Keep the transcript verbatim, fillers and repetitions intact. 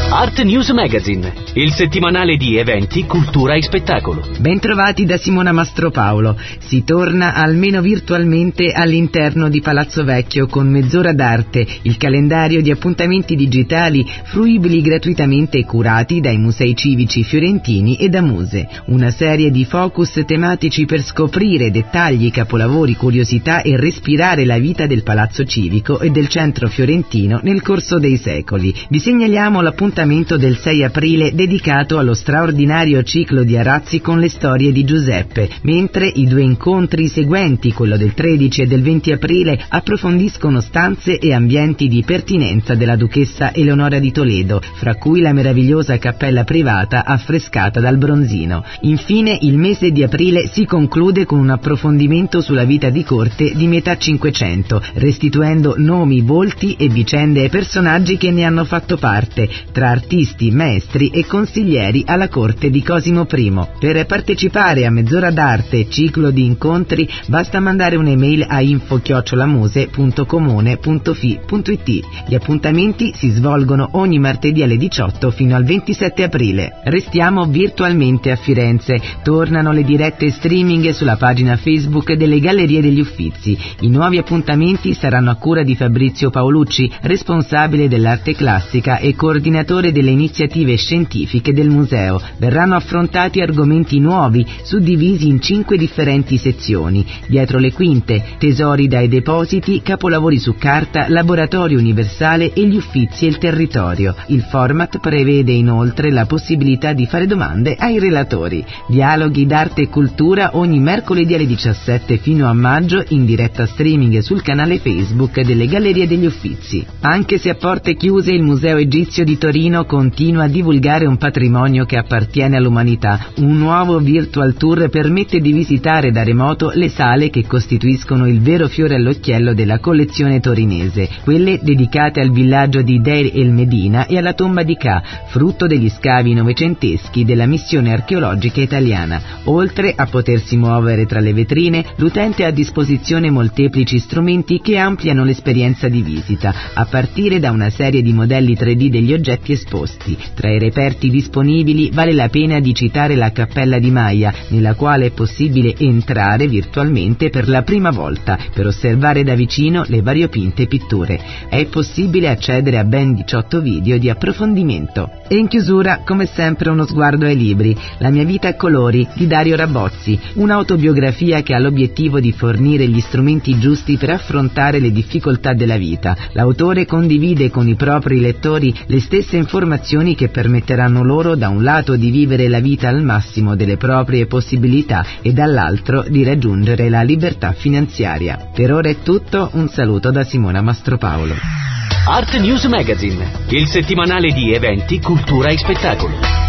Art News Magazine, il settimanale di eventi, cultura e spettacolo. Bentrovati da Simona Mastropaolo. Si torna almeno virtualmente all'interno di Palazzo Vecchio con Mezz'ora d'Arte, il calendario di appuntamenti digitali fruibili gratuitamente e curati dai musei civici fiorentini e da Muse. Una serie di focus tematici per scoprire dettagli, capolavori, curiosità e respirare la vita del Palazzo Civico e del centro fiorentino nel corso dei secoli. Vi segnaliamo l'appuntamento del sei aprile dedicato allo straordinario ciclo di arazzi con le storie di Giuseppe, mentre i due incontri seguenti, quello del tredici e del venti aprile, approfondiscono stanze e ambienti di pertinenza della duchessa Eleonora di Toledo, fra cui la meravigliosa cappella privata affrescata dal Bronzino. Infine, il mese di aprile si conclude con un approfondimento sulla vita di corte di metà Cinquecento, restituendo nomi, volti e vicende ai personaggi che ne hanno fatto parte, tra artisti, maestri e consiglieri alla corte di Cosimo I. Per partecipare a Mezz'ora d'Arte, ciclo di incontri, basta mandare un'email a info chiocciola muse punto comune punto fi punto it. Gli appuntamenti si svolgono ogni martedì alle diciotto fino al ventisette aprile. Restiamo virtualmente a Firenze. Tornano le dirette streaming sulla pagina Facebook delle Gallerie degli Uffizi. I nuovi appuntamenti saranno a cura di Fabrizio Paolucci, responsabile dell'arte classica e coordinatore delle iniziative scientifiche del museo. Verranno affrontati argomenti nuovi, suddivisi in cinque differenti sezioni: dietro le quinte, tesori dai depositi, capolavori su carta, laboratorio universale e gli Uffizi e il territorio. Il format prevede inoltre la possibilità di fare domande ai relatori. Dialoghi d'arte e cultura ogni mercoledì alle diciassette fino a maggio in diretta streaming sul canale Facebook delle Gallerie degli Uffizi. Anche se a porte chiuse, il Museo Egizio di Torino continua a divulgare un patrimonio che appartiene all'umanità. Un nuovo virtual tour permette di visitare da remoto le sale che costituiscono il vero fiore all'occhiello della collezione torinese, quelle dedicate al villaggio di Deir el Medina e alla tomba di Ka, frutto degli scavi novecenteschi della missione archeologica italiana. Oltre a potersi muovere tra le vetrine, l'utente ha a disposizione molteplici strumenti che ampliano l'esperienza di visita, a partire da una serie di modelli tre D degli oggetti esposti. Tra i reperti disponibili vale la pena di citare la Cappella di Maia, nella quale è possibile entrare virtualmente per la prima volta per osservare da vicino le variopinte pitture. È possibile accedere a ben diciotto video di approfondimento. E in chiusura, come sempre, uno sguardo ai libri. La mia vita a colori di Dario Rabozzi, un'autobiografia che ha l'obiettivo di fornire gli strumenti giusti per affrontare le difficoltà della vita. L'autore condivide con i propri lettori le stesse informazioni che permetteranno loro da un lato di vivere la vita al massimo delle proprie possibilità e dall'altro di raggiungere la libertà finanziaria. Per ora è tutto, un saluto da Simona Mastropaolo. Art News Magazine, il settimanale di eventi, cultura e spettacolo.